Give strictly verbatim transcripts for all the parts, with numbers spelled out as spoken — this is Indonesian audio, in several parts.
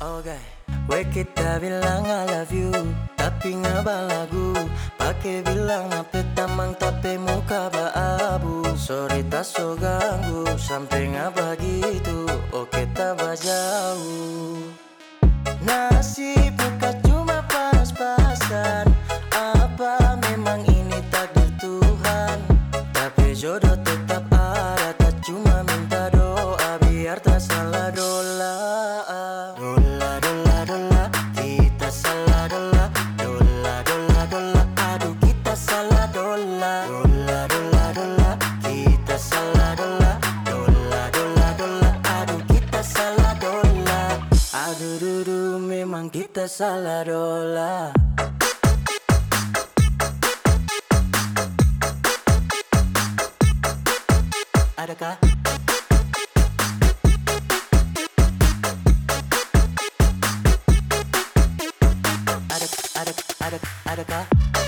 Oke, we kita bilang I love you, tapi ngaba lagu pakai bilang nape tamang tapi muka abu. Sorry tak so ganggu, sampai ngaba gitu. Oke tak jauh. Nasib muka cuma pas-pasan. Apa memang ini takdir Tuhan? Tapi jodoh tetap ada, tak cuma minta doa biar tak salah dola. Dola, dola, dola, kita salah dola. Dola, dola, dola, aduh kita salah dola. Dola, dola, dola, kita salah dola. Dola, dola, dola, aduh kita salah dola. Aduh dudu memang kita salah dola. Adakah? Ada, ada, ada, adakah?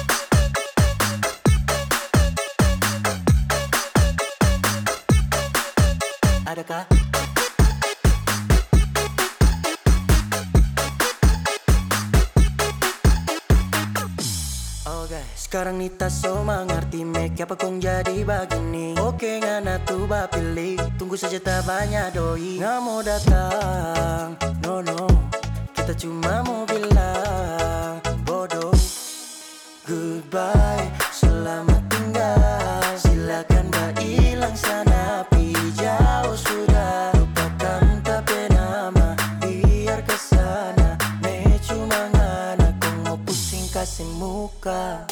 Adakah? Oke, sekarang Nita so mengerti make apa kong jadi begini. Oke ngana tuh ba pilih, tunggu saja tak banyak doi. Nggak mau datang, no no, kita cuma mau bilang bodoh. Goodbye, selamat tinggal. Silakan ba hilang sana, pi jauh sudah. Lupakan tapi nama, biar kesana. Me cuma ngana kong mau pusing kasih muka.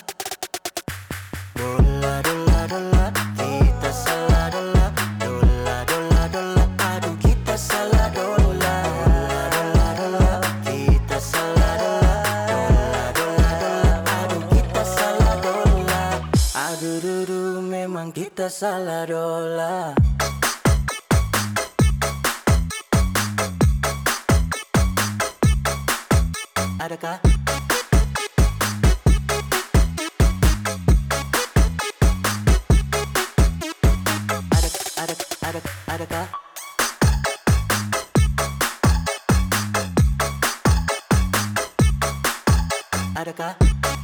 Dola, dola, dola, kita salah dola. Dola, dola, dola, aduh kita salah dola. Dola, dola, dola, kita salah dola. Dola, dola, dola, aduh kita salah dola. Aduh dudu memang kita salah dola. Adakah? Ada, ada, adakah? Adakah?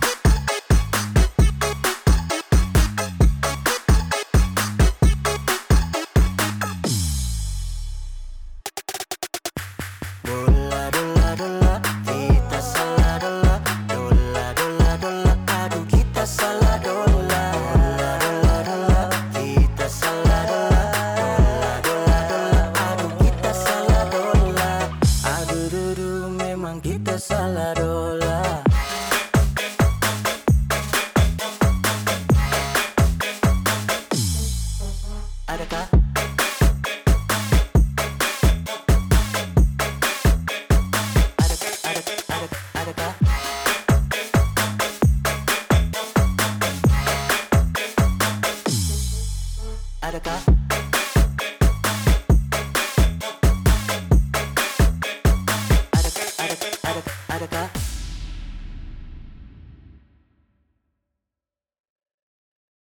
Dola, dola, dola, kita salah dola. Dola, dola, dola, aduh kita salah dola. Dola, dola, dola, kita salah dola. Dola, dola, dola, aduh kita salah dola. Aduh dudu memang kita salah dola. Adakah? Adakah? Adakah?